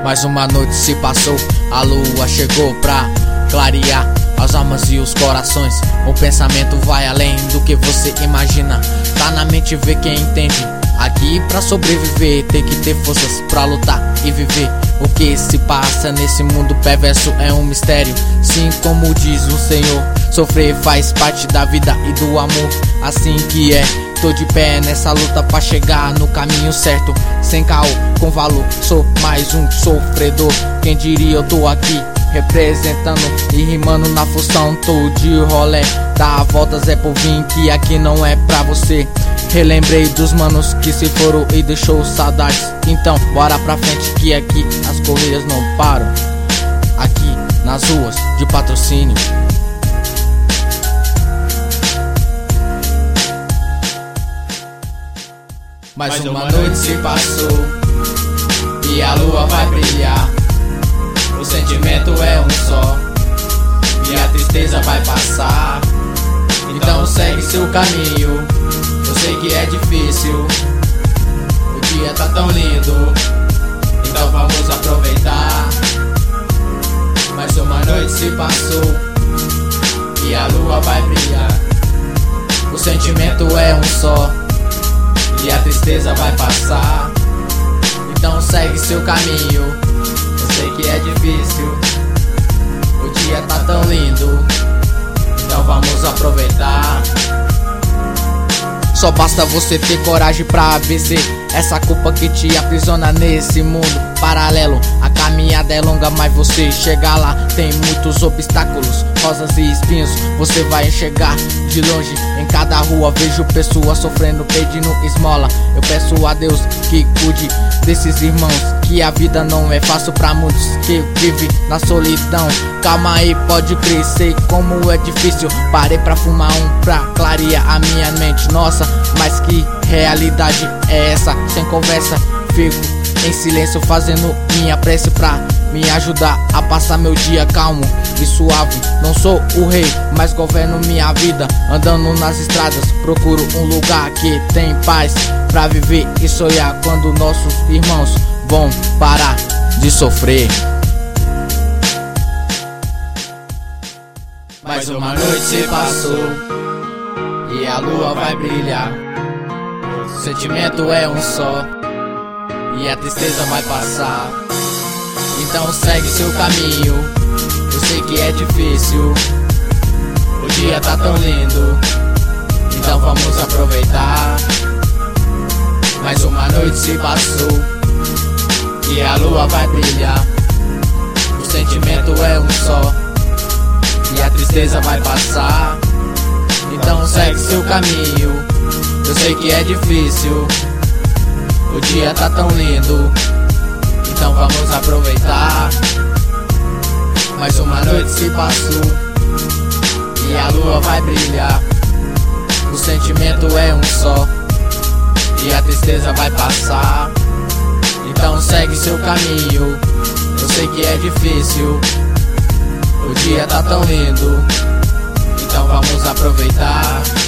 Mais uma noite se passou, a lua chegou pra clarear as almas e os corações. O pensamento vai além do que você imagina. Tá na mente, vê quem entende. Aqui pra sobreviver tem que ter forças pra lutar e viver. O que se passa nesse mundo perverso é um mistério. Sim, como diz o Senhor, sofrer faz parte da vida e do amor. Assim que é, tô de pé nessa luta pra chegar no caminho certo. Sem caô, com valor, sou mais um sofredor. Quem diria eu tô aqui representando e rimando na função. Tô de rolé, dá voltas é por vir, que aqui não é pra você. Relembrei dos manos que se foram e deixou saudades. Então bora pra frente que aqui as corridas não param. Aqui nas ruas de Patrocínio. Mais uma noite se passou e a lua vai brilhar. O sentimento é um só e a tristeza vai passar. Então segue seu caminho. Eu sei que é difícil, o dia tá tão lindo, então vamos aproveitar. Mais uma noite se passou e a lua vai brilhar. O sentimento é um só e a tristeza vai passar. Então segue seu caminho. Eu sei que é difícil, o dia tá tão lindo, então vamos aproveitar. Só basta você ter coragem pra vencer essa culpa que te aprisiona nesse mundo paralelo. A caminhada é longa, mas você chega lá. Tem muitos obstáculos, rosas e espinhos, você vai enxergar de longe. Em cada rua vejo pessoas sofrendo, pedindo esmola. Eu peço a Deus que cuide desses irmãos, que a vida não é fácil pra muitos que vivem na solidão. Calma aí, pode crer, sei como é difícil. Parei pra fumar pra clarear a minha mente. Nossa, mas que realidade é essa? Sem conversa, fico em silêncio fazendo minha prece pra me ajudar a passar meu dia calmo e suave. Não sou o rei, mas governo minha vida. Andando nas estradas, procuro um lugar que tem paz pra viver e sonhar. Quando nossos irmãos vão parar de sofrer. Mais uma noite se passou e a lua vai brilhar. O sentimento é um só e a tristeza vai passar. Então segue seu caminho. Eu sei que é difícil, o dia tá tão lindo, então vamos aproveitar. Mais uma noite se passou e a lua vai brilhar. O sentimento é um só e a tristeza vai passar. Então segue seu caminho. Eu sei que é difícil, o dia tá tão lindo, então vamos aproveitar. Mais uma noite se passou e a lua vai brilhar. O sentimento é um só e a tristeza vai passar. Então segue seu caminho. Eu sei que é difícil, o dia tá tão lindo, então vamos aproveitar.